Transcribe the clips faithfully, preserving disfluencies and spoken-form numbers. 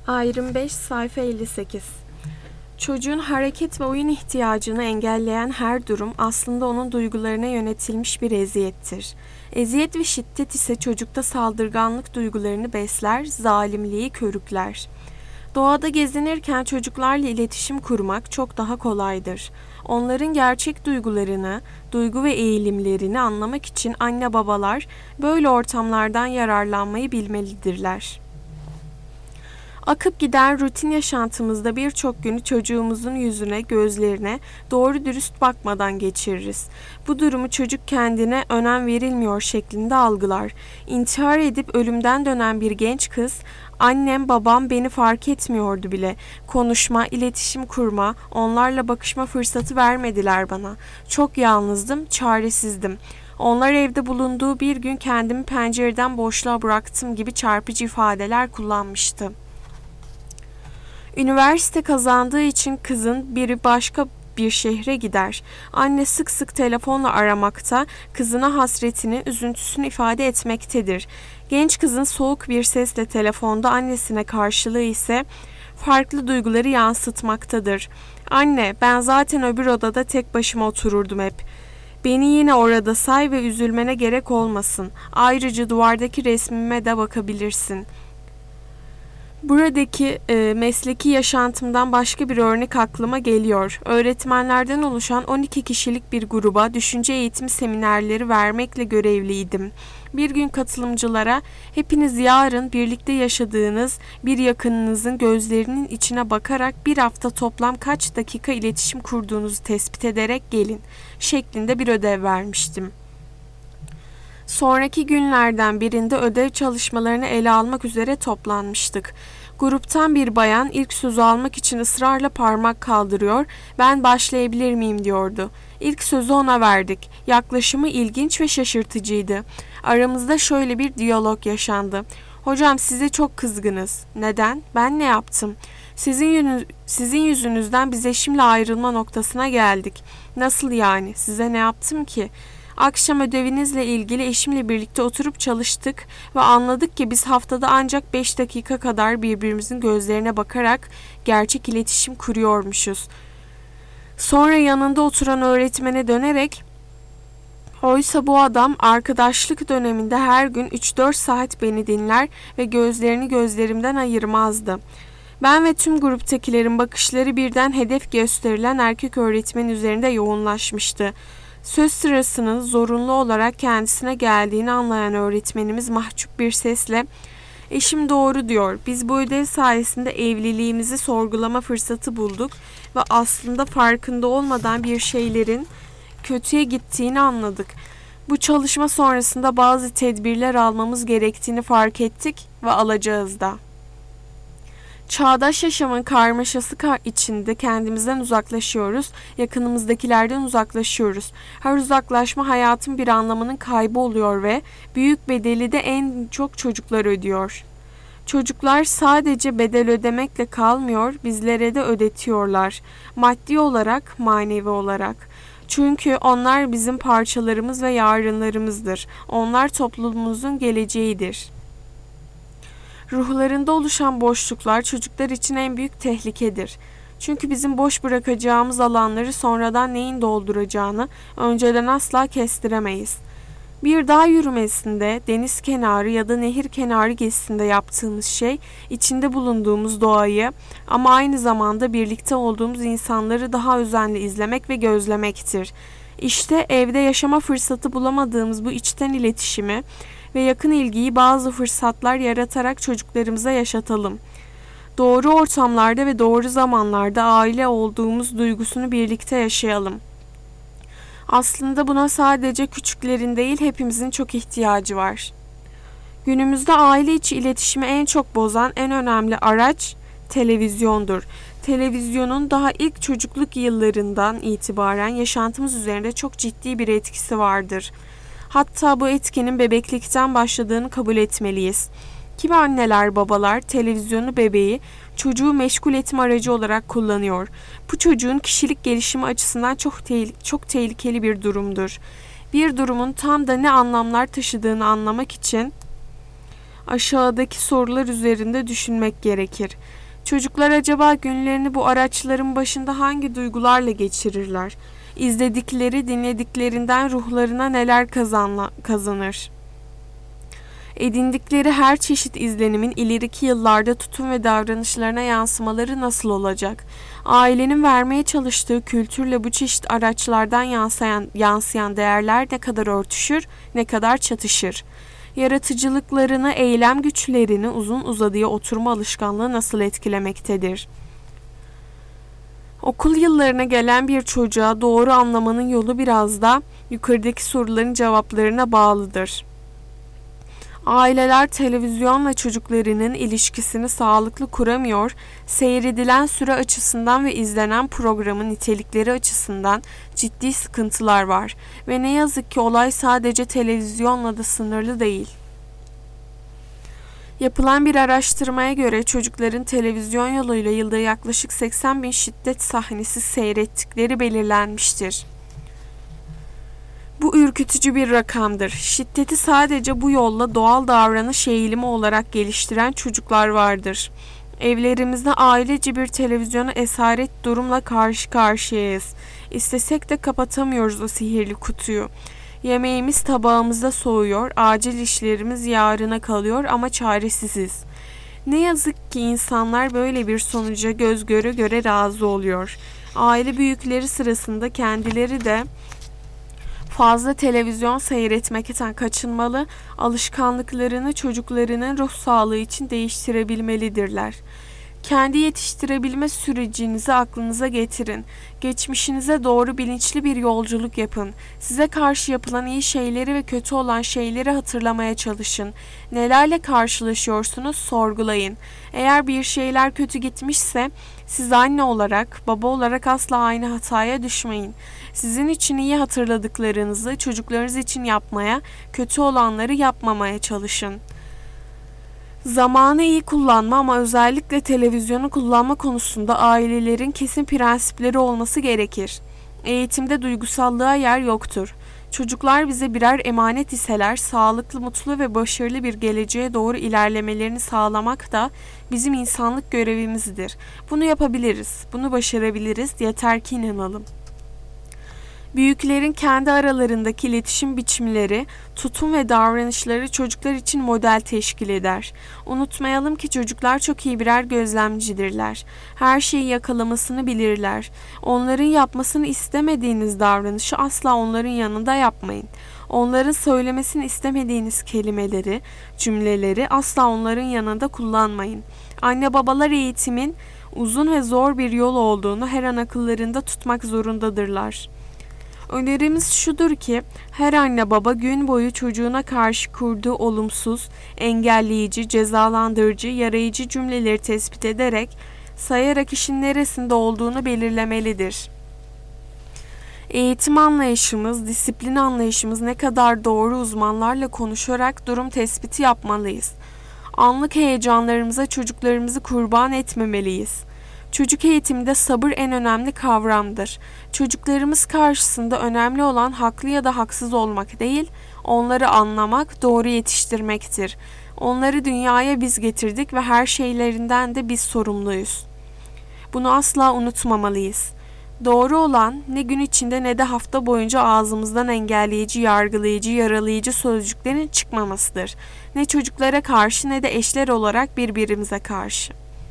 Ayrım beş sayfa elli sekiz. Çocuğun hareket ve oyun ihtiyacını engelleyen her durum aslında onun duygularına yönetilmiş bir eziyettir. Eziyet ve şiddet ise çocukta saldırganlık duygularını besler, zalimliği körükler. Doğada gezinirken çocuklarla iletişim kurmak çok daha kolaydır. Onların gerçek duygularını, duygu ve eğilimlerini anlamak için anne babalar böyle ortamlardan yararlanmayı bilmelidirler. Akıp giden rutin yaşantımızda birçok günü çocuğumuzun yüzüne, gözlerine doğru dürüst bakmadan geçiririz. Bu durumu çocuk kendine önem verilmiyor şeklinde algılar. İntihar edip ölümden dönen bir genç kız, annem babam beni fark etmiyordu bile. Konuşma, iletişim kurma, onlarla bakışma fırsatı vermediler bana. Çok yalnızdım, çaresizdim. Onlar evde bulunduğu bir gün kendimi pencereden boşluğa bıraktım gibi çarpıcı ifadeler kullanmıştı. Üniversite kazandığı için kızın biri başka bir şehre gider. Anne sık sık telefonla aramakta, kızına hasretini, üzüntüsünü ifade etmektedir. Genç kızın soğuk bir sesle telefonda annesine karşılığı ise farklı duyguları yansıtmaktadır. Anne, ben zaten öbür odada tek başıma otururdum hep. Beni yine orada say ve üzülmene gerek olmasın. Ayrıca duvardaki resmime de bakabilirsin. Buradaki e, mesleki yaşantımdan başka bir örnek aklıma geliyor. Öğretmenlerden oluşan on iki kişilik bir gruba düşünce eğitim seminerleri vermekle görevliydim. Bir gün katılımcılara hepiniz yarın birlikte yaşadığınız bir yakınınızın gözlerinin içine bakarak bir hafta toplam kaç dakika iletişim kurduğunuzu tespit ederek gelin şeklinde bir ödev vermiştim. Sonraki günlerden birinde ödev çalışmalarını ele almak üzere toplanmıştık. Gruptan bir bayan ilk sözü almak için ısrarla parmak kaldırıyor, ben başlayabilir miyim diyordu. İlk sözü ona verdik. Yaklaşımı ilginç ve şaşırtıcıydı. Aramızda şöyle bir diyalog yaşandı. Hocam size çok kızgınız. Neden? Ben ne yaptım? Sizin, yönü, sizin yüzünüzden biz eşimle ayrılma noktasına geldik. Nasıl yani? Size ne yaptım ki? Akşam ödevinizle ilgili eşimle birlikte oturup çalıştık ve anladık ki biz haftada ancak beş dakika kadar birbirimizin gözlerine bakarak gerçek iletişim kuruyormuşuz. Sonra yanında oturan öğretmene dönerek, oysa bu adam arkadaşlık döneminde her gün üç dört saat beni dinler ve gözlerini gözlerimden ayırmazdı. Ben ve tüm gruptakilerin bakışları birden hedef gösterilen erkek öğretmenin üzerinde yoğunlaşmıştı. Söz sırasının zorunlu olarak kendisine geldiğini anlayan öğretmenimiz mahcup bir sesle "Eşim doğru diyor. Biz bu ödev sayesinde evliliğimizi sorgulama fırsatı bulduk ve aslında farkında olmadan bir şeylerin kötüye gittiğini anladık. Bu çalışma sonrasında bazı tedbirler almamız gerektiğini fark ettik ve alacağız da." Çağdaş yaşamın karmaşası içinde kendimizden uzaklaşıyoruz, yakınımızdakilerden uzaklaşıyoruz. Her uzaklaşma hayatın bir anlamının kaybı oluyor ve büyük bedeli de en çok çocuklar ödüyor. Çocuklar sadece bedel ödemekle kalmıyor, bizlere de ödetiyorlar. Maddi olarak, manevi olarak. Çünkü onlar bizim parçalarımız ve yarınlarımızdır. Onlar toplumumuzun geleceğidir. Ruhlarında oluşan boşluklar çocuklar için en büyük tehlikedir. Çünkü bizim boş bırakacağımız alanları sonradan neyin dolduracağını önceden asla kestiremeyiz. Bir dağ yürümesinde, deniz kenarı ya da nehir kenarı gezisinde yaptığımız şey, içinde bulunduğumuz doğayı ama aynı zamanda birlikte olduğumuz insanları daha özenli izlemek ve gözlemektir. İşte evde yaşama fırsatı bulamadığımız bu içten iletişimi ve yakın ilgiyi bazı fırsatlar yaratarak çocuklarımıza yaşatalım. Doğru ortamlarda ve doğru zamanlarda aile olduğumuz duygusunu birlikte yaşayalım. Aslında buna sadece küçüklerin değil hepimizin çok ihtiyacı var. Günümüzde aile içi iletişimi en çok bozan en önemli araç televizyondur. Televizyonun daha ilk çocukluk yıllarından itibaren yaşantımız üzerinde çok ciddi bir etkisi vardır. Hatta bu etkinin bebeklikten başladığını kabul etmeliyiz. Kimi anneler, babalar televizyonu bebeği çocuğu meşgul etme aracı olarak kullanıyor. Bu çocuğun kişilik gelişimi açısından çok, te- çok tehlikeli bir durumdur. Bir durumun tam da ne anlamlar taşıdığını anlamak için Aşağıdaki sorular üzerinde düşünmek gerekir. Çocuklar acaba günlerini bu araçların başında hangi duygularla geçirirler? İzledikleri, dinlediklerinden ruhlarına neler kazanla, kazanır? Edindikleri her çeşit izlenimin ileriki yıllarda tutum ve davranışlarına yansımaları nasıl olacak? Ailenin vermeye çalıştığı kültürle bu çeşit araçlardan yansıyan, yansıyan değerler ne kadar örtüşür, ne kadar çatışır? Yaratıcılıklarını, eylem güçlerini uzun uzadıya oturma alışkanlığı nasıl etkilemektedir? Okul yıllarına gelen bir çocuğa doğru anlamanın yolu biraz da yukarıdaki soruların cevaplarına bağlıdır. Aileler televizyonla çocuklarının ilişkisini sağlıklı kuramıyor, seyredilen süre açısından ve izlenen programın nitelikleri açısından ciddi sıkıntılar var ve ne yazık ki olay sadece televizyonla da sınırlı değil. Yapılan bir araştırmaya göre çocukların televizyon yoluyla yılda yaklaşık seksen bin şiddet sahnesi seyrettikleri belirlenmiştir. Bu ürkütücü bir rakamdır. Şiddeti sadece bu yolla doğal davranış eğilimi olarak geliştiren çocuklar vardır. Evlerimizde ailece bir televizyona esaret durumla karşı karşıyayız. İstesek de kapatamıyoruz o sihirli kutuyu. Yemeğimiz tabağımızda soğuyor, acil işlerimiz yarına kalıyor ama çaresiziz. Ne yazık ki insanlar böyle bir sonuca göz göre göre razı oluyor. Aile büyükleri sırasında kendileri de fazla televizyon seyretmekten kaçınmalı, alışkanlıklarını çocuklarının ruh sağlığı için değiştirebilmelidirler. Kendi yetiştirebilme sürecinizi aklınıza getirin. Geçmişinize doğru bilinçli bir yolculuk yapın. Size karşı yapılan iyi şeyleri ve kötü olan şeyleri hatırlamaya çalışın. Nelerle karşılaşıyorsunuz sorgulayın. Eğer bir şeyler kötü gitmişse siz anne olarak, baba olarak asla aynı hataya düşmeyin. Sizin için iyi hatırladıklarınızı çocuklarınız için yapmaya, kötü olanları yapmamaya çalışın. Zamanı iyi kullanma ama özellikle televizyonu kullanma konusunda ailelerin kesin prensipleri olması gerekir. Eğitimde duygusallığa yer yoktur. Çocuklar bize birer emanet iseler, sağlıklı, mutlu ve başarılı bir geleceğe doğru ilerlemelerini sağlamak da bizim insanlık görevimizdir. Bunu yapabiliriz, bunu başarabiliriz, yeter ki inanalım. Büyüklerin kendi aralarındaki iletişim biçimleri, tutum ve davranışları çocuklar için model teşkil eder. Unutmayalım ki çocuklar çok iyi birer gözlemcidirler. Her şeyi yakalamasını bilirler. Onların yapmasını istemediğiniz davranışı asla onların yanında yapmayın. Onların söylemesini istemediğiniz kelimeleri, cümleleri asla onların yanında kullanmayın. Anne babalar eğitimin uzun ve zor bir yol olduğunu her an akıllarında tutmak zorundadırlar. Önerimiz şudur ki her anne baba gün boyu çocuğuna karşı kurduğu olumsuz, engelleyici, cezalandırıcı, yarayıcı cümleleri tespit ederek sayarak işin neresinde olduğunu belirlemelidir. Eğitim anlayışımız, disiplin anlayışımız ne kadar doğru uzmanlarla konuşarak durum tespiti yapmalıyız. Anlık heyecanlarımıza çocuklarımızı kurban etmemeliyiz. Çocuk eğitiminde sabır en önemli kavramdır. Çocuklarımız karşısında önemli olan haklı ya da haksız olmak değil, onları anlamak, doğru yetiştirmektir. Onları dünyaya biz getirdik ve her şeylerinden de biz sorumluyuz. Bunu asla unutmamalıyız. Doğru olan ne gün içinde ne de hafta boyunca ağzımızdan engelleyici, yargılayıcı, yaralayıcı sözcüklerin çıkmamasıdır. Ne çocuklara karşı ne de eşler olarak birbirimize karşı.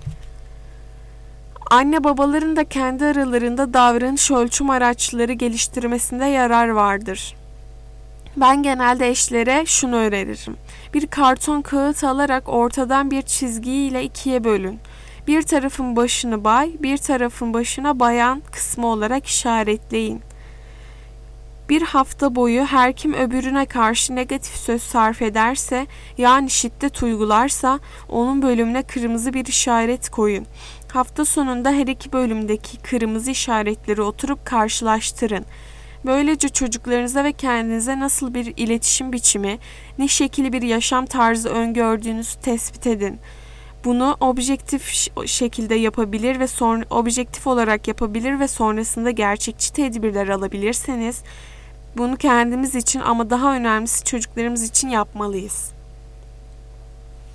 Anne babaların da kendi aralarında davranış ölçüm araçları geliştirmesinde yarar vardır. Ben genelde eşlere şunu öneririm. Bir karton kağıt alarak ortadan bir çizgiyle ikiye bölün. Bir tarafın başını bay, bir tarafın başına bayan kısmı olarak işaretleyin. Bir hafta boyu her kim öbürüne karşı negatif söz sarf ederse, yani şiddet uygularsa onun bölümüne kırmızı bir işaret koyun. Hafta sonunda her iki bölümdeki kırmızı işaretleri oturup karşılaştırın. Böylece çocuklarınıza ve kendinize nasıl bir iletişim biçimi, ne şekilde bir yaşam tarzı öngördüğünüzü tespit edin. Bunu objektif şekilde yapabilir ve sonra objektif olarak yapabilir ve sonrasında gerçekçi tedbirler alabilirseniz, bunu kendimiz için ama daha önemlisi çocuklarımız için yapmalıyız.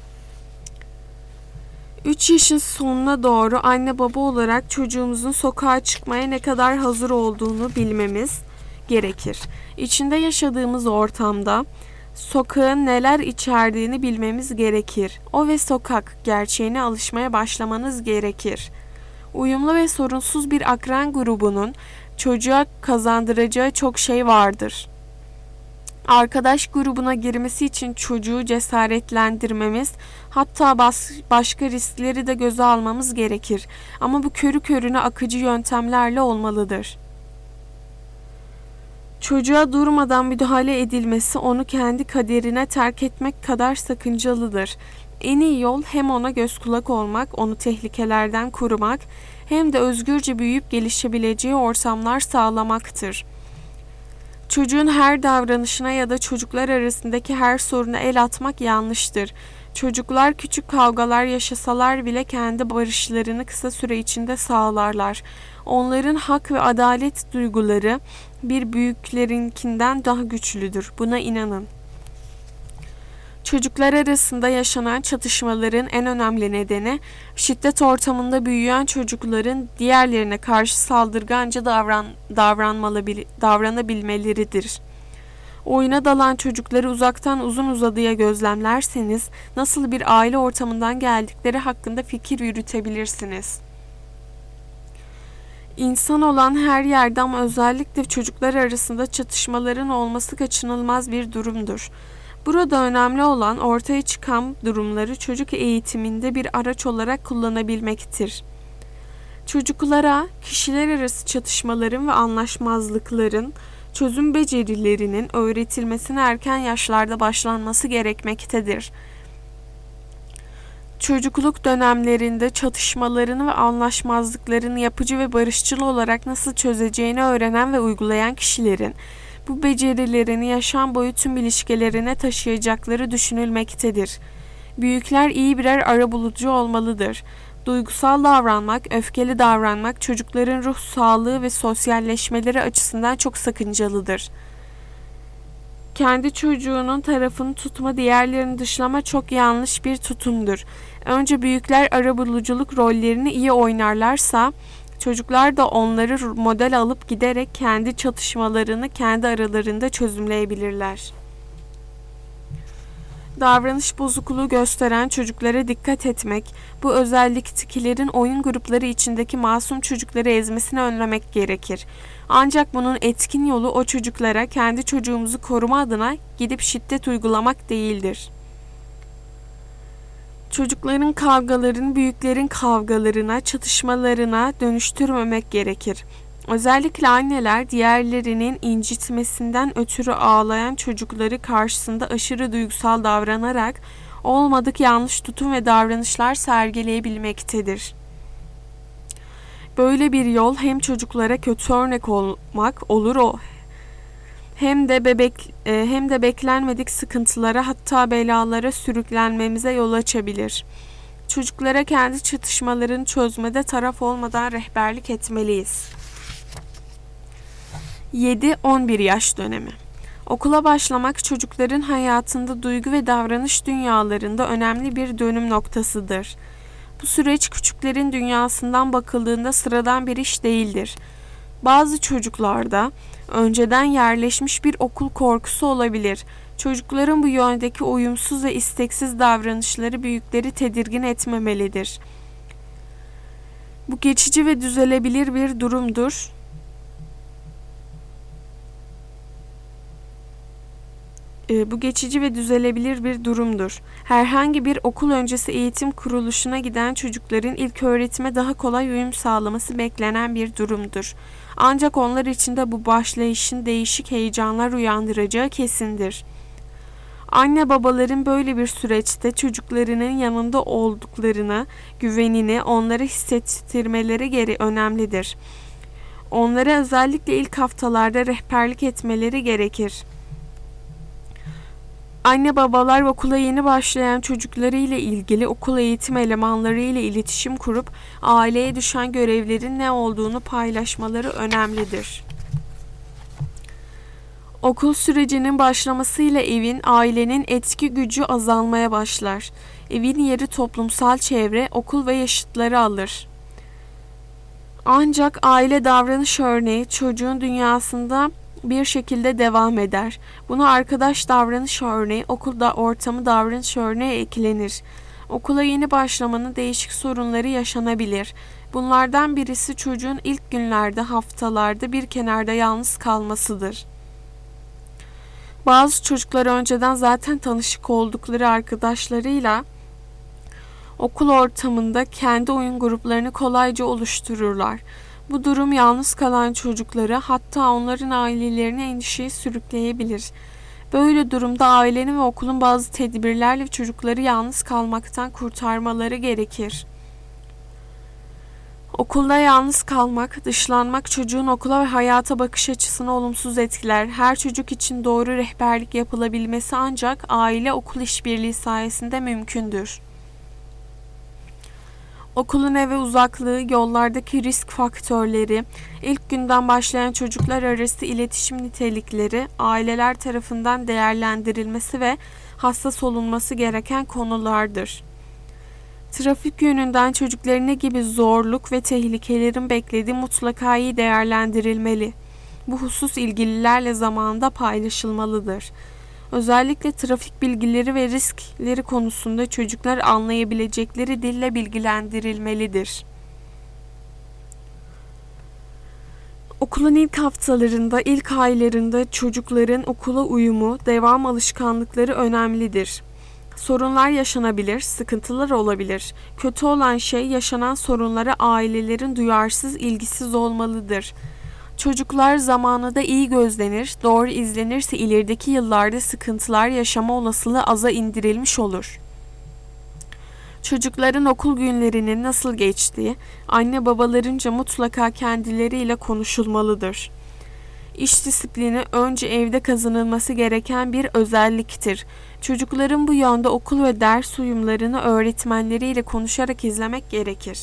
üç yaşın sonuna doğru anne baba olarak çocuğumuzun sokağa çıkmaya ne kadar hazır olduğunu bilmemiz gerekir. İçinde yaşadığımız ortamda sokağın neler içerdiğini bilmemiz gerekir. O ve sokak gerçeğine alışmaya başlamanız gerekir. Uyumlu ve sorunsuz bir akran grubunun çocuğa kazandıracağı çok şey vardır. Arkadaş grubuna girmesi için çocuğu cesaretlendirmemiz, hatta bas, başka riskleri de göze almamız gerekir. Ama bu körü körüne akıcı yöntemlerle olmalıdır. Çocuğa durmadan müdahale edilmesi onu kendi kaderine terk etmek kadar sakıncalıdır. En iyi yol hem ona göz kulak olmak, onu tehlikelerden korumak, hem de özgürce büyüyüp gelişebileceği ortamlar sağlamaktır. Çocuğun her davranışına ya da çocuklar arasındaki her soruna el atmak yanlıştır. Çocuklar küçük kavgalar yaşasalar bile kendi barışlarını kısa süre içinde sağlarlar. Onların hak ve adalet duyguları bir büyüklerinkinden daha güçlüdür. Buna inanın. Çocuklar arasında yaşanan çatışmaların en önemli nedeni, şiddet ortamında büyüyen çocukların diğerlerine karşı saldırganca davran, davranabilmeleridir. Oyuna dalan çocukları uzaktan uzun uzadıya gözlemlerseniz, nasıl bir aile ortamından geldikleri hakkında fikir yürütebilirsiniz. İnsan olan her yerde ama özellikle çocuklar arasında çatışmaların olması kaçınılmaz bir durumdur. Burada önemli olan ortaya çıkan durumları çocuk eğitiminde bir araç olarak kullanabilmektir. Çocuklara kişiler arası çatışmaların ve anlaşmazlıkların çözüm becerilerinin öğretilmesine erken yaşlarda başlanması gerekmektedir. Çocukluk dönemlerinde çatışmalarını ve anlaşmazlıklarını yapıcı ve barışçıl olarak nasıl çözeceğini öğrenen ve uygulayan kişilerin bu becerilerini yaşam boyu tüm ilişkilerine taşıyacakları düşünülmektedir. Büyükler iyi birer arabulucu olmalıdır. Duygusal davranmak, öfkeli davranmak çocukların ruh sağlığı ve sosyalleşmeleri açısından çok sakıncalıdır. Kendi çocuğunun tarafını tutma, diğerlerini dışlama çok yanlış bir tutumdur. Önce büyükler arabuluculuk rollerini iyi oynarlarsa, çocuklar da onları model alıp giderek kendi çatışmalarını kendi aralarında çözümleyebilirler. Davranış bozukluğu gösteren çocuklara dikkat etmek, bu özelliktekilerin oyun grupları içindeki masum çocukları ezmesini önlemek gerekir. Ancak bunun etkin yolu o çocuklara kendi çocuğumuzu koruma adına gidip şiddet uygulamak değildir. Çocukların kavgalarını büyüklerin kavgalarına, çatışmalarına dönüştürmemek gerekir. Özellikle anneler diğerlerinin incitmesinden ötürü ağlayan çocukları karşısında aşırı duygusal davranarak olmadık yanlış tutum ve davranışlar sergileyebilmektedir. Böyle bir yol hem çocuklara kötü örnek olmak olur o hem de bebek hem de beklenmedik sıkıntılara, hatta belalara sürüklenmemize yol açabilir. Çocuklara kendi çatışmalarını çözmede taraf olmadan rehberlik etmeliyiz. yedi on bir yaş dönemi. Okula başlamak çocukların hayatında duygu ve davranış dünyalarında önemli bir dönüm noktasıdır. Bu süreç küçüklerin dünyasından bakıldığında sıradan bir iş değildir. Bazı çocuklarda önceden yerleşmiş bir okul korkusu olabilir. Çocukların bu yöndeki uyumsuz ve isteksiz davranışları büyükleri tedirgin etmemelidir. Bu geçici ve düzelebilir bir durumdur. Bu geçici ve düzelebilir bir durumdur. Herhangi bir okul öncesi eğitim kuruluşuna giden çocukların ilk öğretime daha kolay uyum sağlaması beklenen bir durumdur. Ancak onlar için de bu başlayışın değişik heyecanlar uyandıracağı kesindir. Anne babaların böyle bir süreçte çocuklarının yanında olduklarına güvenini onlara hissettirmeleri geri önemlidir. Onlara özellikle ilk haftalarda rehberlik etmeleri gerekir. Anne babalar okula yeni başlayan çocukları ile ilgili okul eğitim elemanları ile iletişim kurup aileye düşen görevlerin ne olduğunu paylaşmaları önemlidir. Okul sürecinin başlamasıyla evin, ailenin etki gücü azalmaya başlar. Evin yeri toplumsal çevre, okul ve yaşıtları alır. Ancak aile davranış örneği çocuğun dünyasında bir şekilde devam eder. Buna arkadaş davranış örneği, okulda ortamı davranış örneği eklenir. Okula yeni başlamanın değişik sorunları yaşanabilir. Bunlardan birisi çocuğun ilk günlerde, haftalarda bir kenarda yalnız kalmasıdır. Bazı çocuklar önceden zaten tanışık oldukları arkadaşlarıyla okul ortamında kendi oyun gruplarını kolayca oluştururlar. Bu durum yalnız kalan çocukları, hatta onların ailelerini endişeye sürükleyebilir. Böyle durumda ailenin ve okulun bazı tedbirlerle çocukları yalnız kalmaktan kurtarmaları gerekir. Okulda yalnız kalmak, dışlanmak çocuğun okula ve hayata bakış açısını olumsuz etkiler. Her çocuk için doğru rehberlik yapılabilmesi ancak aile-okul işbirliği sayesinde mümkündür. Okulun eve uzaklığı, yollardaki risk faktörleri, ilk günden başlayan çocuklar arası iletişim nitelikleri, aileler tarafından değerlendirilmesi ve hassas olunması gereken konulardır. Trafik yönünden çocukların ne gibi zorluk ve tehlikelerin beklediği mutlaka iyi değerlendirilmeli. Bu husus ilgililerle zamanında paylaşılmalıdır. Özellikle trafik bilgileri ve riskleri konusunda çocuklar anlayabilecekleri dille bilgilendirilmelidir. Okulun ilk haftalarında, ilk aylarında çocukların okula uyumu, devam alışkanlıkları önemlidir. Sorunlar yaşanabilir, sıkıntılar olabilir. Kötü olan şey yaşanan sorunlara ailelerin duyarsız, ilgisiz olmalıdır. Çocuklar zamanında iyi gözlenir, doğru izlenirse ilerideki yıllarda sıkıntılar yaşama olasılığı aza indirilmiş olur. Çocukların okul günlerinin nasıl geçtiği, anne babalarınca mutlaka kendileriyle konuşulmalıdır. İş disiplini önce evde kazanılması gereken bir özelliktir. Çocukların bu yönde okul ve ders uyumlarını öğretmenleriyle konuşarak izlemek gerekir.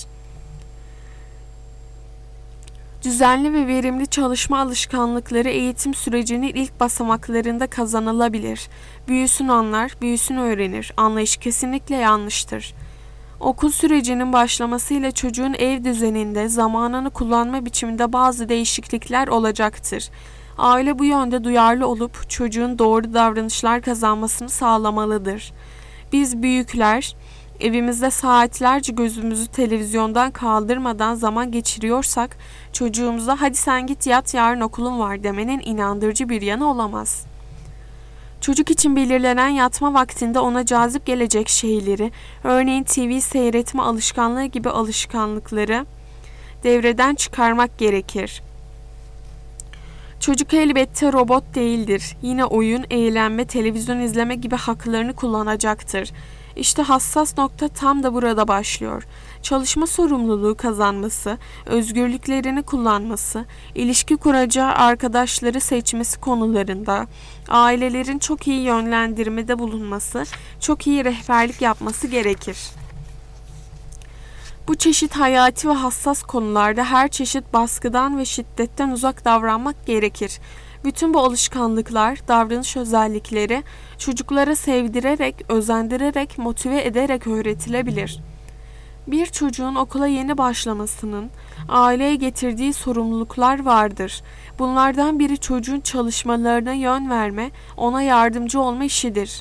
Düzenli ve verimli çalışma alışkanlıkları eğitim sürecinin ilk basamaklarında kazanılabilir. Büyüsün anlar, büyüsün öğrenir. Anlayış kesinlikle yanlıştır. Okul sürecinin başlamasıyla çocuğun ev düzeninde, zamanını kullanma biçiminde bazı değişiklikler olacaktır. Aile bu yönde duyarlı olup çocuğun doğru davranışlar kazanmasını sağlamalıdır. Biz büyükler, evimizde saatlerce gözümüzü televizyondan kaldırmadan zaman geçiriyorsak, çocuğumuza hadi sen git yat yarın okulun var demenin inandırıcı bir yanı olamaz. Çocuk için belirlenen yatma vaktinde ona cazip gelecek şeyleri, örneğin T V seyretme alışkanlığı gibi alışkanlıkları devreden çıkarmak gerekir. Çocuk elbette robot değildir. Yine oyun, eğlenme, televizyon izleme gibi haklarını kullanacaktır. İşte hassas nokta tam da burada başlıyor. Çalışma sorumluluğu kazanması, özgürlüklerini kullanması, ilişki kuracağı arkadaşları seçmesi konularında ailelerin çok iyi yönlendirmede bulunması, çok iyi rehberlik yapması gerekir. Bu çeşit hayati ve hassas konularda her çeşit baskıdan ve şiddetten uzak davranmak gerekir. Bütün bu alışkanlıklar, davranış özellikleri çocuklara sevdirerek, özendirerek, motive ederek öğretilebilir. Bir çocuğun okula yeni başlamasının aileye getirdiği sorumluluklar vardır. Bunlardan biri çocuğun çalışmalarına yön verme, ona yardımcı olma işidir.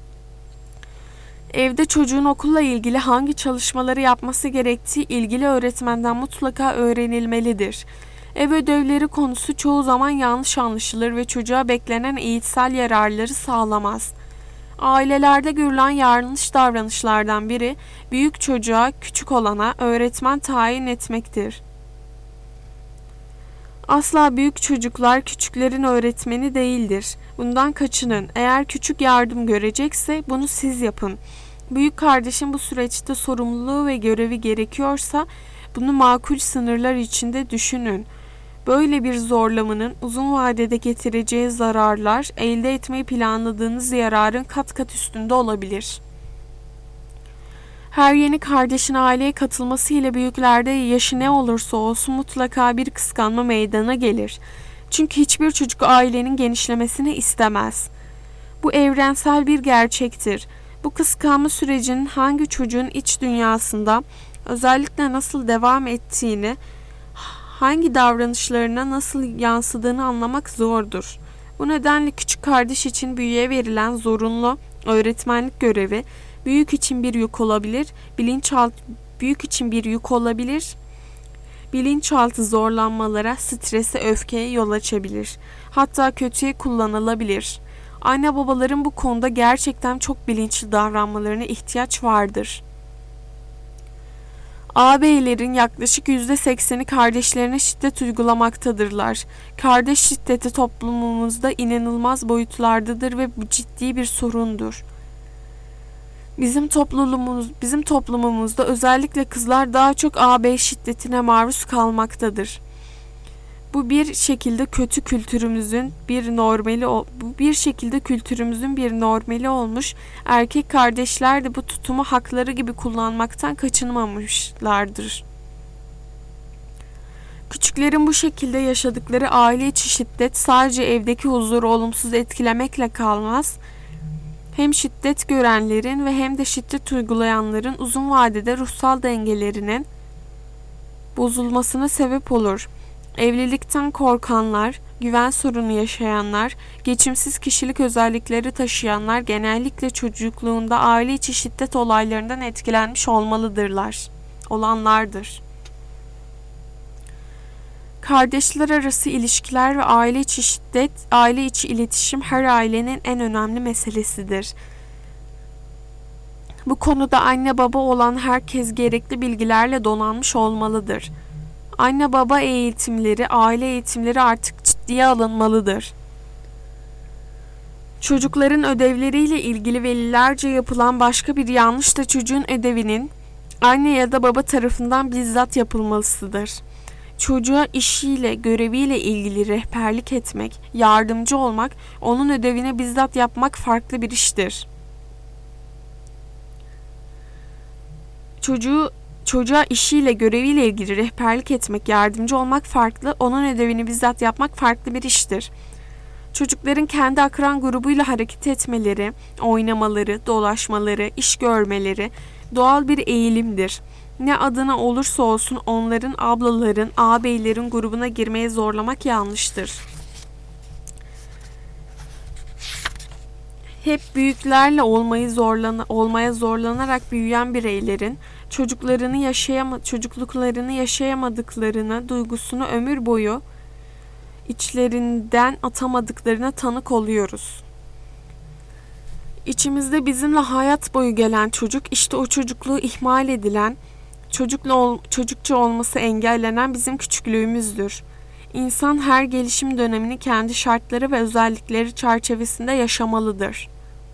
Evde çocuğun okulla ilgili hangi çalışmaları yapması gerektiği ilgili öğretmenden mutlaka öğrenilmelidir. Ev ödevleri konusu çoğu zaman yanlış anlaşılır ve çocuğa beklenen eğitsel yararları sağlamaz. Ailelerde görülen yanlış davranışlardan biri, büyük çocuğa, küçük olana öğretmen tayin etmektir. Asla büyük çocuklar küçüklerin öğretmeni değildir. Bundan kaçının. Eğer küçük yardım görecekse bunu siz yapın. Büyük kardeşin bu süreçte sorumluluğu ve görevi gerekiyorsa bunu makul sınırlar içinde düşünün. Böyle bir zorlamanın uzun vadede getireceği zararlar elde etmeyi planladığınız yararın kat kat üstünde olabilir. Her yeni kardeşin aileye katılması ile büyüklerde yaşı ne olursa olsun mutlaka bir kıskanma meydana gelir. Çünkü hiçbir çocuk ailenin genişlemesini istemez. Bu evrensel bir gerçektir. Bu kıskanma sürecinin hangi çocuğun iç dünyasında özellikle nasıl devam ettiğini, hangi davranışlarına nasıl yansıdığını anlamak zordur. Bu nedenle küçük kardeş için büyüğe verilen zorunlu öğretmenlik görevi büyük için bir yük olabilir, bilinçaltı büyük için bir yük olabilir. Bilinçaltı zorlanmalara, strese, öfkeye yol açabilir. Hatta kötüye kullanılabilir. Anne babaların bu konuda gerçekten çok bilinçli davranmalarına ihtiyaç vardır. Ağabeylerin yaklaşık yüzde sekseni kardeşlerine şiddet uygulamaktadırlar. Kardeş şiddeti toplumumuzda inanılmaz boyutlardadır ve bu ciddi bir sorundur. Bizim toplumumuz, bizim toplumumuzda özellikle kızlar daha çok ağabey şiddetine maruz kalmaktadır. Bu bir şekilde kötü kültürümüzün bir normali, bu bir şekilde kültürümüzün bir normali olmuş. Erkek kardeşler de bu tutumu hakları gibi kullanmaktan kaçınmamışlardır. Küçüklerin bu şekilde yaşadıkları aile içi şiddet sadece evdeki huzuru olumsuz etkilemekle kalmaz. Hem şiddet görenlerin ve hem de şiddet uygulayanların uzun vadede ruhsal dengelerinin bozulmasına sebep olur. Evlilikten korkanlar, güven sorunu yaşayanlar, geçimsiz kişilik özellikleri taşıyanlar genellikle çocukluğunda aile içi şiddet olaylarından etkilenmiş olmalıdırlar, olanlardır. Kardeşler arası ilişkiler ve aile içi şiddet, aile içi iletişim her ailenin en önemli meselesidir. Bu konuda anne baba olan herkes gerekli bilgilerle donanmış olmalıdır. Anne baba eğitimleri, aile eğitimleri artık ciddiye alınmalıdır. Çocukların ödevleriyle ilgili velilerce yapılan başka bir yanlış da çocuğun ödevinin anne ya da baba tarafından bizzat yapılmasıdır. Çocuğa işiyle, göreviyle ilgili rehberlik etmek, yardımcı olmak, onun ödevini bizzat yapmak farklı bir iştir. Çocuğu Çocuğa işiyle, göreviyle ilgili rehberlik etmek, yardımcı olmak farklı, onun ödevini bizzat yapmak farklı bir iştir. Çocukların kendi akran grubuyla hareket etmeleri, oynamaları, dolaşmaları, iş görmeleri doğal bir eğilimdir. Ne adına olursa olsun onların ablaların, ağabeylerin grubuna girmeye zorlamak yanlıştır. Hep büyüklerle olmayı zorlan olmaya zorlanarak büyüyen bireylerin çocuklarını yaşayama çocukluklarını yaşayamadıklarını, duygusunu ömür boyu içlerinden atamadıklarına tanık oluyoruz. İçimizde bizimle hayat boyu gelen çocuk, işte o çocukluğu ihmal edilen, çocukla ol, çocukça olması engellenen bizim küçüklüğümüzdür. İnsan her gelişim dönemini kendi şartları ve özellikleri çerçevesinde yaşamalıdır.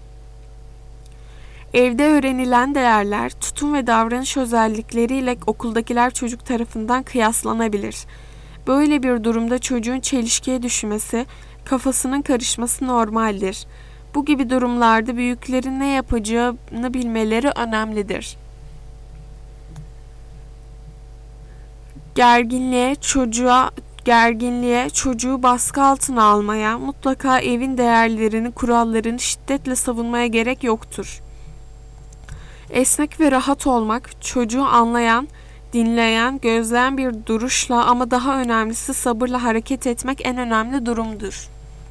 Evde öğrenilen değerler, tutum ve davranış özellikleriyle okuldakiler çocuk tarafından kıyaslanabilir. Böyle bir durumda çocuğun çelişkiye düşmesi, kafasının karışması normaldir. Bu gibi durumlarda büyüklerin ne yapacağını bilmeleri önemlidir. Gerginliğe, çocuğa gerginliğe, çocuğu baskı altına almaya, mutlaka evin değerlerini, kurallarını şiddetle savunmaya gerek yoktur. Esnek ve rahat olmak, çocuğu anlayan, dinleyen, gözleyen bir duruşla ama daha önemlisi sabırla hareket etmek en önemli durumdur.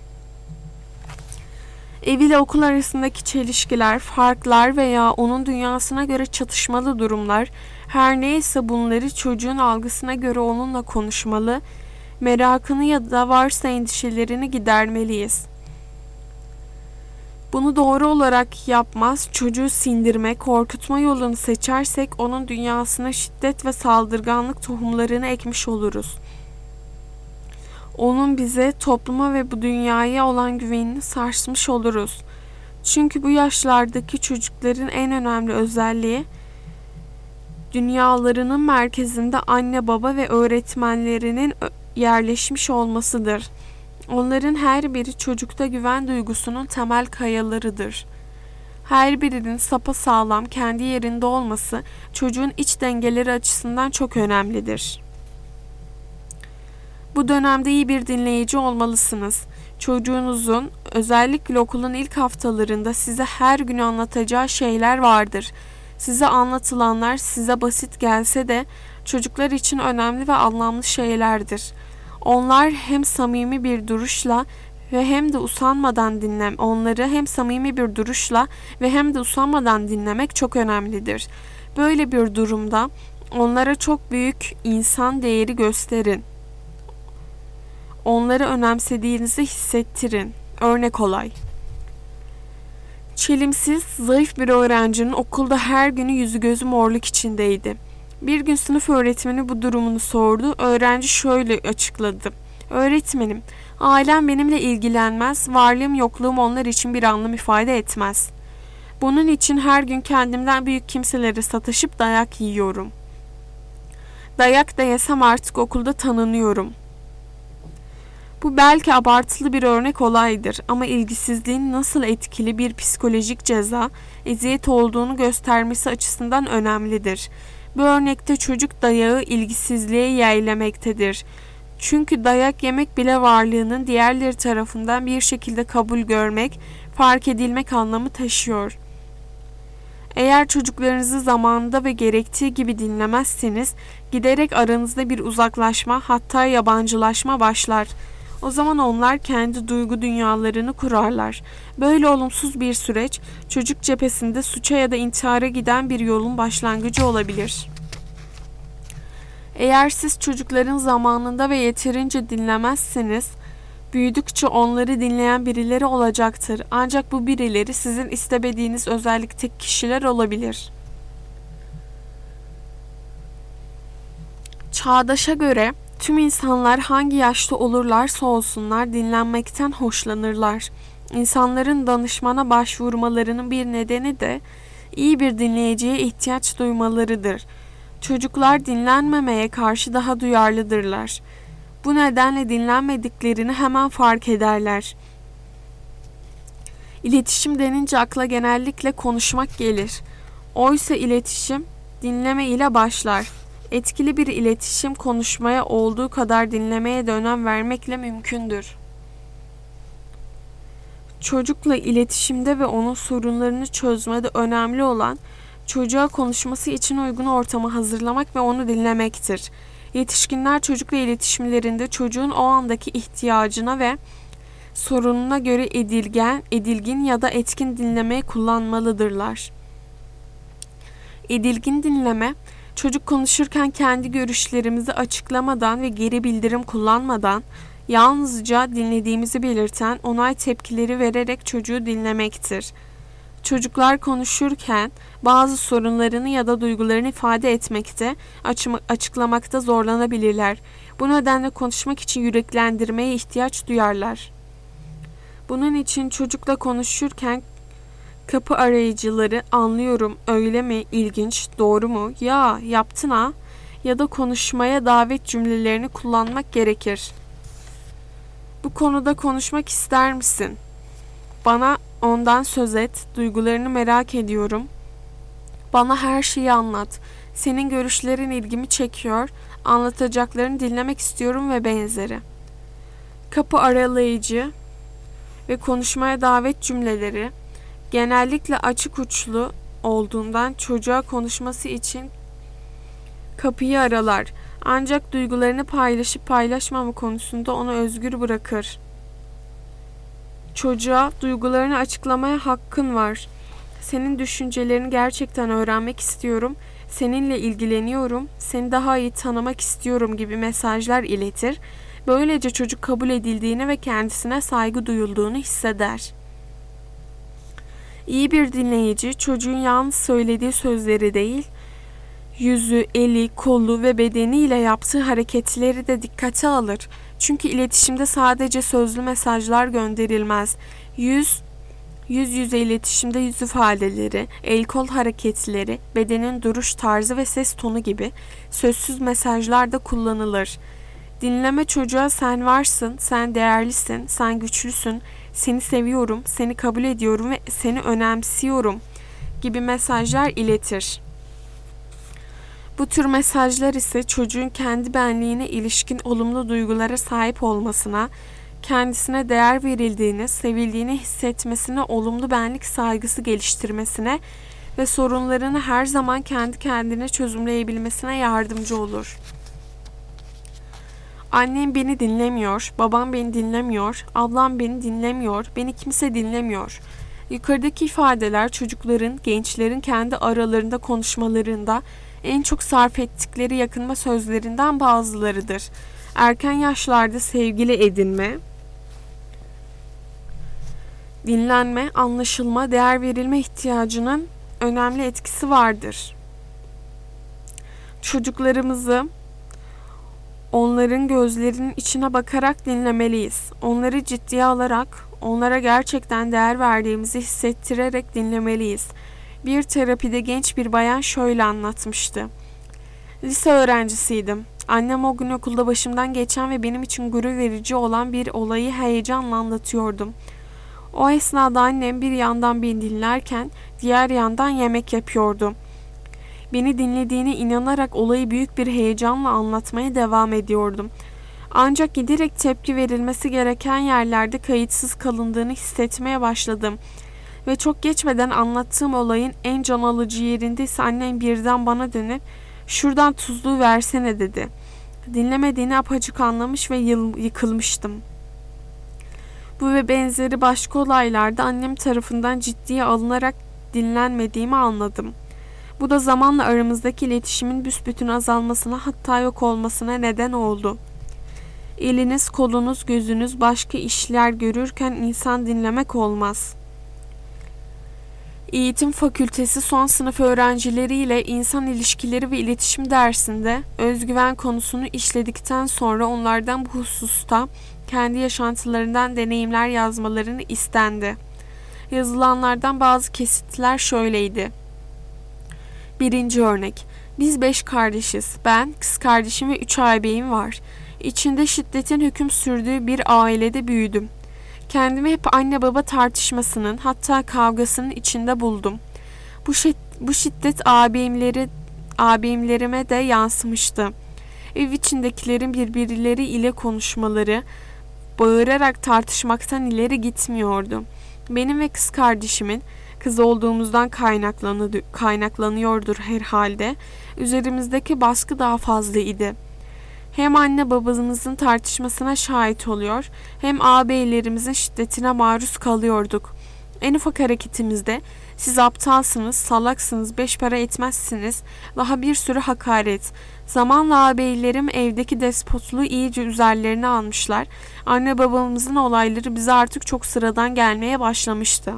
Ev ile okul arasındaki çelişkiler, farklar veya onun dünyasına göre çatışmalı durumlar, her neyse bunları çocuğun algısına göre onunla konuşmalı, merakını ya da varsa endişelerini gidermeliyiz. Bunu doğru olarak yapmaz, çocuğu sindirme, korkutma yolunu seçersek onun dünyasına şiddet ve saldırganlık tohumlarını ekmiş oluruz. Onun bize, topluma ve bu dünyaya olan güvenini sarsmış oluruz. Çünkü bu yaşlardaki çocukların en önemli özelliği, dünyalarının merkezinde anne baba ve öğretmenlerinin yerleşmiş olmasıdır. Onların her biri çocukta güven duygusunun temel kayalarıdır. Her birinin sapasağlam kendi yerinde olması çocuğun iç dengeleri açısından çok önemlidir. Bu dönemde iyi bir dinleyici olmalısınız. Çocuğunuzun özellikle okulun ilk haftalarında size her gün anlatacağı şeyler vardır. Size anlatılanlar size basit gelse de çocuklar için önemli ve anlamlı şeylerdir. Onlar hem samimi bir duruşla ve hem de usanmadan dinlem onları hem samimi bir duruşla ve hem de usanmadan dinlemek çok önemlidir. Böyle bir durumda onlara çok büyük insan değeri gösterin. Onları önemsediğinizi hissettirin. Örnek olay. Çelimsiz, zayıf bir öğrencinin okulda her günü yüzü gözü morluk içindeydi. Bir gün sınıf öğretmeni bu durumunu sordu. Öğrenci şöyle açıkladı. Öğretmenim, ailem benimle ilgilenmez, varlığım yokluğum onlar için bir anlam ifade etmez. Bunun için her gün kendimden büyük kimselere sataşıp dayak yiyorum. Dayak da yesem artık okulda tanınıyorum. Bu belki abartılı bir örnek olaydır ama ilgisizliğin nasıl etkili bir psikolojik ceza, eziyet olduğunu göstermesi açısından önemlidir. Bu örnekte çocuk dayağı ilgisizliğe yeğlemektedir. Çünkü dayak yemek bile varlığının diğerleri tarafından bir şekilde kabul görmek, fark edilmek anlamı taşıyor. Eğer çocuklarınızı zamanında ve gerektiği gibi dinlemezseniz, giderek aranızda bir uzaklaşma, hatta yabancılaşma başlar. O zaman onlar kendi duygu dünyalarını kurarlar. Böyle olumsuz bir süreç, çocuk cephesinde suça ya da intihara giden bir yolun başlangıcı olabilir. Eğer siz çocukların zamanında ve yeterince dinlemezseniz, büyüdükçe onları dinleyen birileri olacaktır. Ancak bu birileri sizin istemediğiniz özellikteki kişiler olabilir. Çağdaş'a göre tüm insanlar hangi yaşta olurlarsa olsunlar dinlenmekten hoşlanırlar. İnsanların danışmana başvurmalarının bir nedeni de iyi bir dinleyiciye ihtiyaç duymalarıdır. Çocuklar dinlenmemeye karşı daha duyarlıdırlar. Bu nedenle dinlenmediklerini hemen fark ederler. İletişim denince akla genellikle konuşmak gelir. Oysa iletişim dinleme ile başlar. Etkili bir iletişim konuşmaya olduğu kadar dinlemeye de önem vermekle mümkündür. Çocukla iletişimde ve onun sorunlarını çözmede önemli olan çocuğa konuşması için uygun ortamı hazırlamak ve onu dinlemektir. Yetişkinler çocukla iletişimlerinde çocuğun o andaki ihtiyacına ve sorununa göre edilgen, edilgin ya da etkin dinlemeyi kullanmalıdırlar. Edilgin dinleme, çocuk konuşurken kendi görüşlerimizi açıklamadan ve geri bildirim kullanmadan, yalnızca dinlediğimizi belirten onay tepkileri vererek çocuğu dinlemektir. Çocuklar konuşurken bazı sorunlarını ya da duygularını ifade etmekte, açıklamakta zorlanabilirler. Bu nedenle konuşmak için yüreklendirmeye ihtiyaç duyarlar. Bunun için çocukla konuşurken kapı arayıcıları anlıyorum, öyle mi, ilginç, doğru mu, ya yaptın ha ya da konuşmaya davet cümlelerini kullanmak gerekir. Bu konuda konuşmak ister misin? Bana ondan söz et, duygularını merak ediyorum. Bana her şeyi anlat. Senin görüşlerin ilgimi çekiyor, anlatacaklarını dinlemek istiyorum ve benzeri. Kapı aralayıcı ve konuşmaya davet cümleleri genellikle açık uçlu olduğundan çocuğa konuşması için kapıyı aralar. Ancak duygularını paylaşıp paylaşmama konusunda onu özgür bırakır. Çocuğa duygularını açıklamaya hakkın var. Senin düşüncelerini gerçekten öğrenmek istiyorum. Seninle ilgileniyorum. Seni daha iyi tanımak istiyorum gibi mesajlar iletir. Böylece çocuk kabul edildiğini ve kendisine saygı duyulduğunu hisseder. İyi bir dinleyici çocuğun yalnız söylediği sözleri değil, yüzü, eli, kolu ve bedeniyle yaptığı hareketleri de dikkate alır. Çünkü iletişimde sadece sözlü mesajlar gönderilmez. Yüz, yüz yüze iletişimde yüz ifadeleri, el kol hareketleri, bedenin duruş tarzı ve ses tonu gibi sözsüz mesajlar da kullanılır. Dinleme çocuğa sen varsın, sen değerlisin, sen güçlüsün, seni seviyorum, seni kabul ediyorum ve seni önemsiyorum gibi mesajlar iletir. Bu tür mesajlar ise çocuğun kendi benliğine ilişkin olumlu duygulara sahip olmasına, kendisine değer verildiğini, sevildiğini hissetmesine, olumlu benlik saygısı geliştirmesine ve sorunlarını her zaman kendi kendine çözümleyebilmesine yardımcı olur. Annem beni dinlemiyor, babam beni dinlemiyor, ablam beni dinlemiyor, beni kimse dinlemiyor. Yukarıdaki ifadeler çocukların, gençlerin kendi aralarında konuşmalarında en çok sarf ettikleri yakınma sözlerinden bazılarıdır. Erken yaşlarda sevgili edinme, dinlenme, anlaşılma, değer verilme ihtiyacının önemli etkisi vardır. Çocuklarımızı onların gözlerinin içine bakarak dinlemeliyiz. Onları ciddiye alarak, onlara gerçekten değer verdiğimizi hissettirerek dinlemeliyiz. Bir terapide genç bir bayan şöyle anlatmıştı. Lise öğrencisiydim. Annem o gün okulda başımdan geçen ve benim için gurur verici olan bir olayı heyecanla anlatıyordum. O esnada annem bir yandan beni dinlerken diğer yandan yemek yapıyordu. Beni dinlediğine inanarak olayı büyük bir heyecanla anlatmaya devam ediyordum. Ancak giderek tepki verilmesi gereken yerlerde kayıtsız kalındığını hissetmeye başladım. Ve çok geçmeden anlattığım olayın en can alıcı yerinde ise annem birden bana dönüp "Şuradan tuzluğu versene" dedi. Dinlemediğini apaçık anlamış ve yıkılmıştım. Bu ve benzeri başka olaylarda annem tarafından ciddiye alınarak dinlenmediğimi anladım. Bu da zamanla aramızdaki iletişimin büsbütün azalmasına, hatta yok olmasına neden oldu. Eliniz, kolunuz, gözünüz başka işler görürken insan dinlemek olmaz. Eğitim Fakültesi son sınıf öğrencileriyle insan ilişkileri ve iletişim dersinde özgüven konusunu işledikten sonra onlardan bu hususta kendi yaşantılarından deneyimler yazmalarını istendi. Yazılanlardan bazı kesitler şöyleydi. Birinci örnek. Biz beş kardeşiz. Ben, kız kardeşim ve üç ağabeyim var. İçinde şiddetin hüküm sürdüğü bir ailede büyüdüm. Kendimi hep anne baba tartışmasının, hatta kavgasının içinde buldum. Bu, şid- bu şiddet ağabeyimleri, ağabeyimlerime de yansımıştı. Ev içindekilerin birbirleri ile konuşmaları, bağırarak tartışmaktan ileri gitmiyordu. Benim ve kız kardeşimin, kız olduğumuzdan kaynaklanıyordur herhalde, üzerimizdeki baskı daha fazlaydı. Hem anne babamızın tartışmasına şahit oluyor, hem ağabeylerimizin şiddetine maruz kalıyorduk. En ufak hareketimizde siz aptalsınız, salaksınız, beş para etmezsiniz, daha bir sürü hakaret. Zamanla ağabeylerim evdeki despotluğu iyice üzerlerine almışlar. Anne babamızın olayları bize artık çok sıradan gelmeye başlamıştı.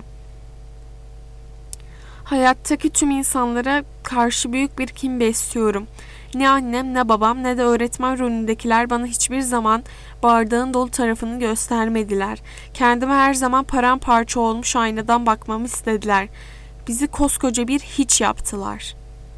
Hayattaki tüm insanlara karşı büyük bir kin besliyorum. Ne annem, ne babam, ne de öğretmen rolündekiler bana hiçbir zaman bardağın dolu tarafını göstermediler. Kendime her zaman paramparça olmuş aynadan bakmamı istediler. Bizi koskoca bir hiç yaptılar.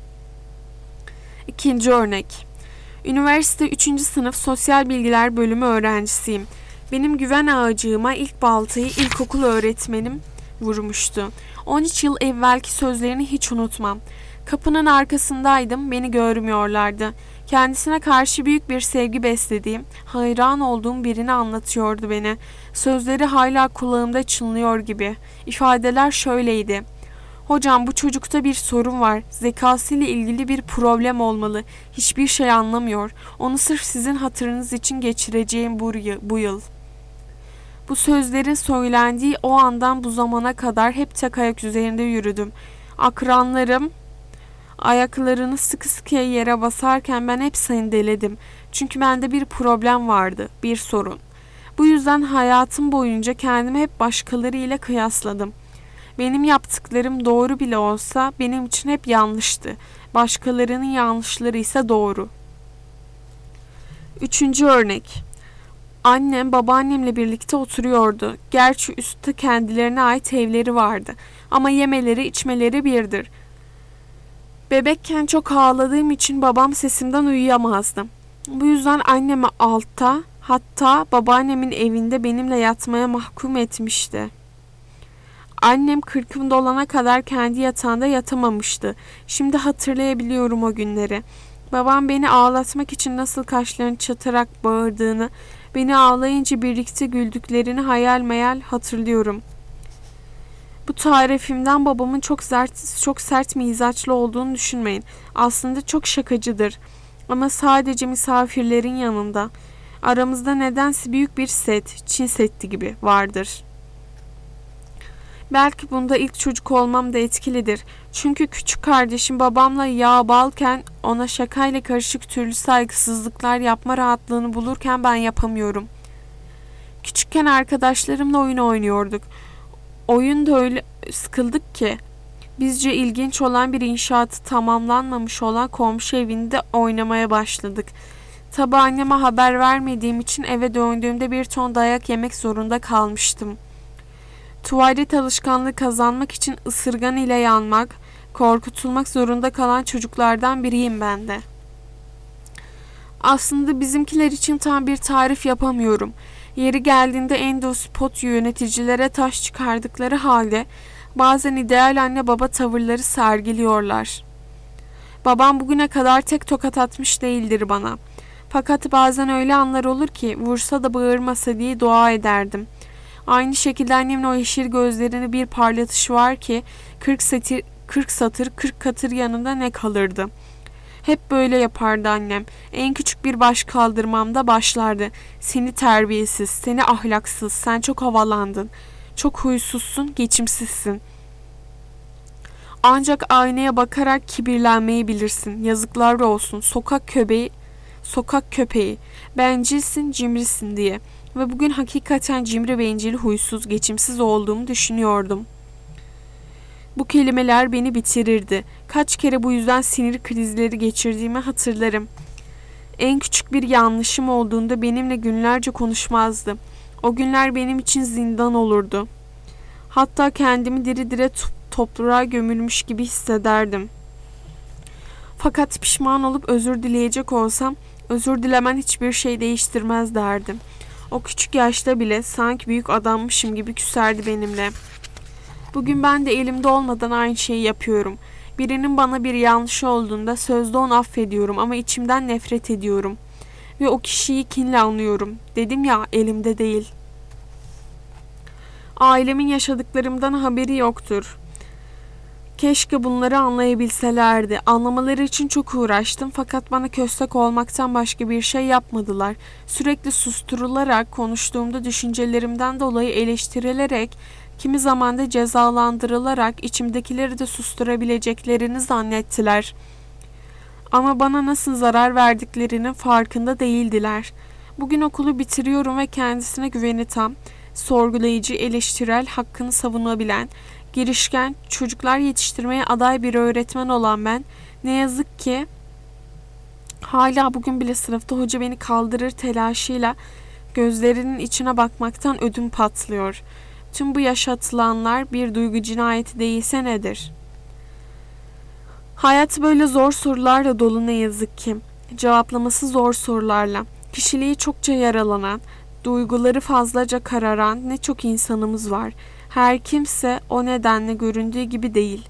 İkinci örnek. Üniversite üçüncü sınıf Sosyal Bilgiler bölümü öğrencisiyim. Benim güven ağacığıma ilk baltayı ilkokul öğretmenim vurmuştu. on üç yıl evvelki sözlerini hiç unutmam. Kapının arkasındaydım, beni görmüyorlardı. Kendisine karşı büyük bir sevgi beslediğim, hayran olduğum birini anlatıyordu beni. Sözleri hala kulağımda çınlıyor gibi. İfadeler şöyleydi. Hocam, bu çocukta bir sorun var. Zekasıyla ilgili bir problem olmalı. Hiçbir şey anlamıyor. Onu sırf sizin hatırınız için geçireceğim bu, bu yıl. Bu sözlerin söylendiği o andan bu zamana kadar hep tek ayak üzerinde yürüdüm. Akranlarım ayaklarını sıkı sıkıya yere basarken ben hep sendeledim. Çünkü bende bir problem vardı, bir sorun. Bu yüzden hayatım boyunca kendimi hep başkaları ile kıyasladım. Benim yaptıklarım doğru bile olsa benim için hep yanlıştı. Başkalarının yanlışları ise doğru. Üçüncü örnek. Annem babaannemle birlikte oturuyordu. Gerçi üstte kendilerine ait evleri vardı. Ama yemeleri içmeleri birdir. Bebekken çok ağladığım için babam sesimden uyuyamazdı. Bu yüzden annemi altta, hatta babaannemin evinde benimle yatmaya mahkum etmişti. Annem kırkım dolana kadar kendi yatağında yatamamıştı. Şimdi hatırlayabiliyorum o günleri. Babam beni ağlatmak için nasıl kaşlarını çatarak bağırdığını, beni ağlayınca birlikte güldüklerini hayal meyal hatırlıyorum. Bu tarifimden babamın çok sert, çok sert mizaçlı olduğunu düşünmeyin. Aslında çok şakacıdır. Ama sadece misafirlerin yanında. Aramızda nedense büyük bir set, Çin Seddi gibi vardır. Belki bunda ilk çocuk olmam da etkilidir. Çünkü küçük kardeşim babamla yağ balken ona şakayla karışık türlü saygısızlıklar yapma rahatlığını bulurken ben yapamıyorum. Küçükken arkadaşlarımla oyun oynuyorduk. Oyunda öyle sıkıldık ki bizce ilginç olan bir inşaatı tamamlanmamış olan komşu evinde oynamaya başladık. Tabi anneme haber vermediğim için eve döndüğümde bir ton dayak yemek zorunda kalmıştım. Tuvalet alışkanlığı kazanmak için ısırgan ile yanmak, korkutulmak zorunda kalan çocuklardan biriyim ben de. Aslında bizimkiler için tam bir tarif yapamıyorum. Yeri geldiğinde endospot yöneticilere taş çıkardıkları halde bazen ideal anne baba tavırları sergiliyorlar. Babam bugüne kadar tek tokat atmış değildir bana. Fakat bazen öyle anlar olur ki vursa da bağırmasa diye dua ederdim. Aynı şekilde annemin o yeşil gözlerini bir parlatışı var ki kırk satır, kırk satır, kırk katır yanında ne kalırdı. Hep böyle yapardı annem. En küçük bir baş kaldırmamda başlardı. Seni terbiyesiz, seni ahlaksız, sen çok havalandın. Çok huysuzsun, geçimsizsin. Ancak aynaya bakarak kibirlenmeyi bilirsin. Yazıklar olsun. Sokak köpeği, sokak köpeği. Bencilsin, cimrisin diye. Ve bugün hakikaten cimri, bencil, huysuz, geçimsiz olduğumu düşünüyordum. Bu kelimeler beni bitirirdi. Kaç kere bu yüzden sinir krizleri geçirdiğimi hatırlarım. En küçük bir yanlışım olduğunda benimle günlerce konuşmazdı. O günler benim için zindan olurdu. Hatta kendimi diri dire toprağa gömülmüş gibi hissederdim. Fakat pişman olup özür dileyecek olsam, özür dilemen hiçbir şey değiştirmez derdim. O küçük yaşta bile sanki büyük adammışım gibi küserdi benimle. Bugün ben de elimde olmadan aynı şeyi yapıyorum. Birinin bana bir yanlışı olduğunda sözde onu affediyorum ama içimden nefret ediyorum. Ve o kişiyi kinle anlıyorum. Dedim ya, elimde değil. Ailemin yaşadıklarımdan haberi yoktur. Keşke bunları anlayabilselerdi. Anlamaları için çok uğraştım fakat bana köstek olmaktan başka bir şey yapmadılar. Sürekli susturularak, konuştuğumda düşüncelerimden dolayı eleştirilerek, kimi zaman da cezalandırılarak içimdekileri de susturabileceklerini zannettiler. Ama bana nasıl zarar verdiklerinin farkında değildiler. Bugün okulu bitiriyorum ve kendisine güveni tam, sorgulayıcı, eleştirel, hakkını savunabilen, girişken, çocuklar yetiştirmeye aday bir öğretmen olan ben, ne yazık ki hala bugün bile sınıfta hoca beni kaldırır telaşıyla gözlerinin içine bakmaktan ödüm patlıyor. Tüm bu yaşatılanlar bir duygu cinayeti değilse nedir? Hayat böyle zor sorularla dolu ne yazık ki. Cevaplaması zor sorularla. Kişiliği çokça yaralanan, duyguları fazlaca kararan ne çok insanımız var. Her kimse o nedenle göründüğü gibi değil.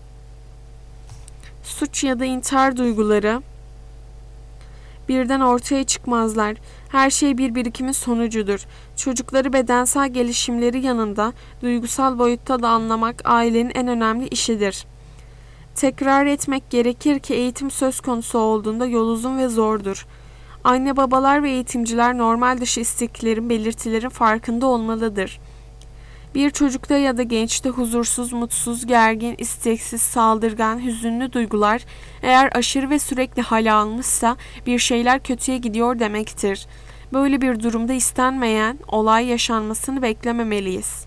Suç ya da intihar duyguları birden ortaya çıkmazlar. Her şey bir birikimin sonucudur. Çocukları bedensel gelişimleri yanında duygusal boyutta da anlamak ailenin en önemli işidir. Tekrar etmek gerekir ki eğitim söz konusu olduğunda yol uzun ve zordur. Anne babalar ve eğitimciler normal dışı isteklerin, belirtilerin farkında olmalıdır. Bir çocukta ya da gençte huzursuz, mutsuz, gergin, isteksiz, saldırgan, hüzünlü duygular eğer aşırı ve sürekli hal almışsa bir şeyler kötüye gidiyor demektir. Böyle bir durumda istenmeyen olay yaşanmasını beklememeliyiz.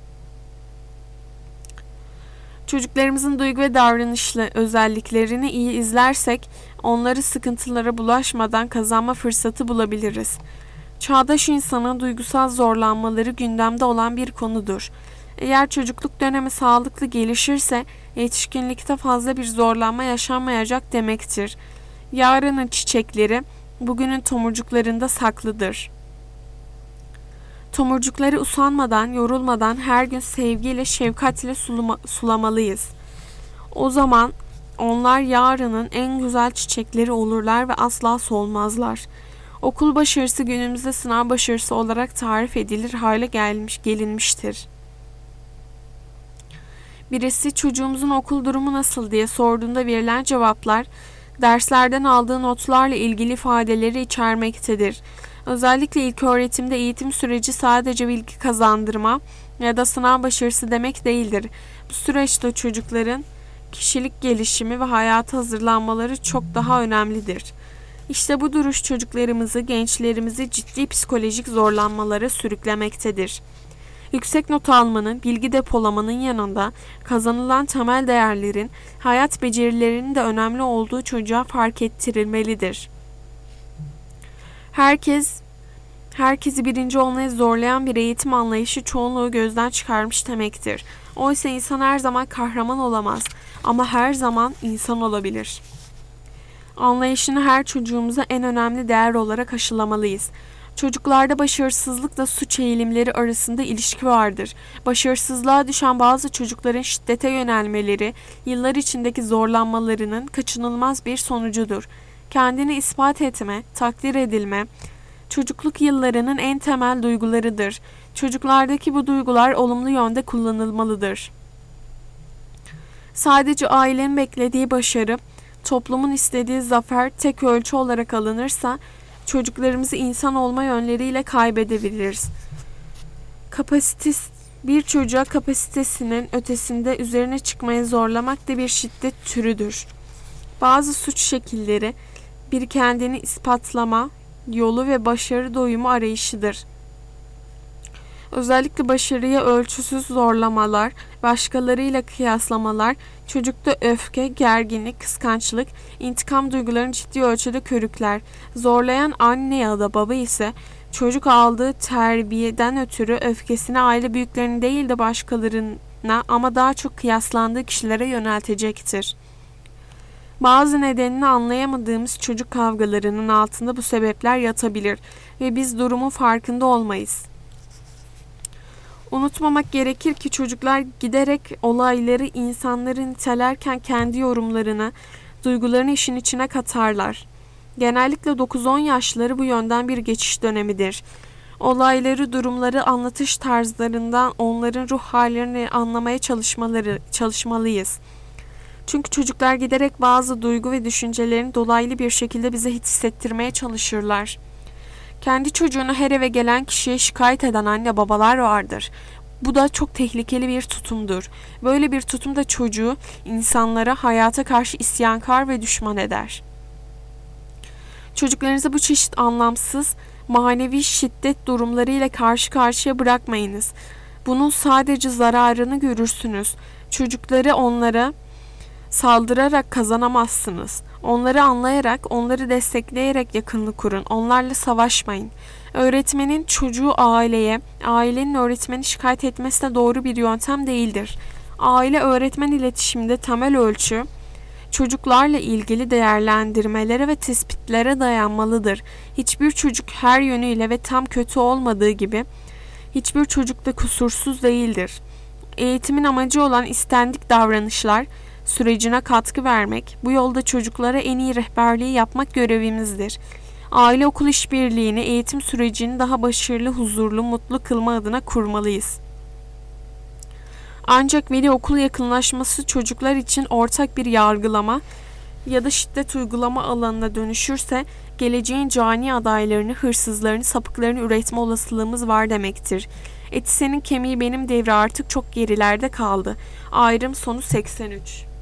Çocuklarımızın duygu ve davranışlı özelliklerini iyi izlersek onları sıkıntılara bulaşmadan kazanma fırsatı bulabiliriz. Çağdaş insanın duygusal zorlanmaları gündemde olan bir konudur. Eğer çocukluk dönemi sağlıklı gelişirse yetişkinlikte fazla bir zorlanma yaşanmayacak demektir. Yarının çiçekleri bugünün tomurcuklarında saklıdır. Tomurcukları usanmadan, yorulmadan her gün sevgiyle, şefkatle sulama, sulamalıyız. O zaman Onlar yarının en güzel çiçekleri olurlar ve asla solmazlar. Okul başarısı günümüzde sınav başarısı olarak tarif edilir hale gelmiş gelinmiştir. Birisi çocuğumuzun okul durumu nasıl diye sorduğunda verilen cevaplar, derslerden aldığı notlarla ilgili ifadeleri içermektedir. Özellikle ilköğretimde eğitim süreci sadece bilgi kazandırma ya da sınav başarısı demek değildir. Bu süreçte çocukların kişilik gelişimi ve hayata hazırlanmaları çok daha önemlidir. İşte bu duruş çocuklarımızı, gençlerimizi ciddi psikolojik zorlanmalara sürüklemektedir. Yüksek not almanın, bilgi depolamanın yanında kazanılan temel değerlerin, hayat becerilerinin de önemli olduğu çocuğa fark ettirilmelidir. Herkes, herkesi birinci olmaya zorlayan bir eğitim anlayışı çoğunluğu gözden çıkarmış demektir. Oysa insan her zaman kahraman olamaz ama her zaman insan olabilir. Anlayışını her çocuğumuza en önemli değer olarak aşılamalıyız. Çocuklarda başarısızlıkla suç eğilimleri arasında ilişki vardır. Başarısızlığa düşen bazı çocukların şiddete yönelmeleri, yıllar içindeki zorlanmalarının kaçınılmaz bir sonucudur. Kendini ispat etme, takdir edilme, çocukluk yıllarının en temel duygularıdır. Çocuklardaki bu duygular olumlu yönde kullanılmalıdır. Sadece ailenin beklediği başarı, toplumun istediği zafer tek ölçü olarak alınırsa, çocuklarımızı insan olma yönleriyle kaybedebiliriz. Kapasites, bir çocuğa kapasitesinin ötesinde üzerine çıkmaya zorlamak da bir şiddet türüdür. Bazı suç şekilleri bir kendini ispatlama yolu ve başarı doyumu arayışıdır. Özellikle başarıya ölçüsüz zorlamalar, başkalarıyla kıyaslamalar, çocukta öfke, gerginlik, kıskançlık, intikam duygularını ciddi ölçüde körükler. Zorlayan anne ya da baba ise çocuk aldığı terbiyeden ötürü öfkesini aile büyüklerine değil de başkalarına ama daha çok kıyaslandığı kişilere yöneltecektir. Bazı nedenini anlayamadığımız çocuk kavgalarının altında bu sebepler yatabilir ve biz durumun farkında olmayız. Unutmamak gerekir ki çocuklar giderek olayları insanları nitelerken kendi yorumlarını, duygularını işin içine katarlar. Genellikle dokuz on yaşları bu yönden bir geçiş dönemidir. Olayları, durumları anlatış tarzlarından onların ruh hallerini anlamaya çalışmaları, çalışmalıyız. Çünkü çocuklar giderek bazı duygu ve düşüncelerini dolaylı bir şekilde bize hissettirmeye çalışırlar. Kendi çocuğunu her eve gelen kişiye şikayet eden anne babalar vardır. Bu da çok tehlikeli bir tutumdur. Böyle bir tutum da çocuğu insanlara, hayata karşı isyankar ve düşman eder. Çocuklarınızı bu çeşit anlamsız, manevi şiddet durumlarıyla karşı karşıya bırakmayınız. Bunun sadece zararını görürsünüz. Çocukları onlara saldırarak kazanamazsınız. Onları anlayarak, onları destekleyerek yakınlık kurun. Onlarla savaşmayın. Öğretmenin çocuğu aileye, ailenin öğretmeni şikayet etmesi de doğru bir yöntem değildir. Aile-öğretmen iletişiminde temel ölçü, çocuklarla ilgili değerlendirmelere ve tespitlere dayanmalıdır. Hiçbir çocuk her yönüyle ve tam kötü olmadığı gibi, hiçbir çocuk da kusursuz değildir. Eğitimin amacı olan istendik davranışlar, sürecine katkı vermek, bu yolda çocuklara en iyi rehberliği yapmak görevimizdir. Aile okul işbirliğini eğitim sürecini daha başarılı, huzurlu, mutlu kılma adına kurmalıyız. Ancak veli okul yakınlaşması çocuklar için ortak bir yargılama ya da şiddet uygulama alanına dönüşürse geleceğin cani adaylarını, hırsızlarını, sapıklarını üretme olasılığımız var demektir. Eti senin kemiği benim devri artık çok gerilerde kaldı. Ayrım sonu seksen üç.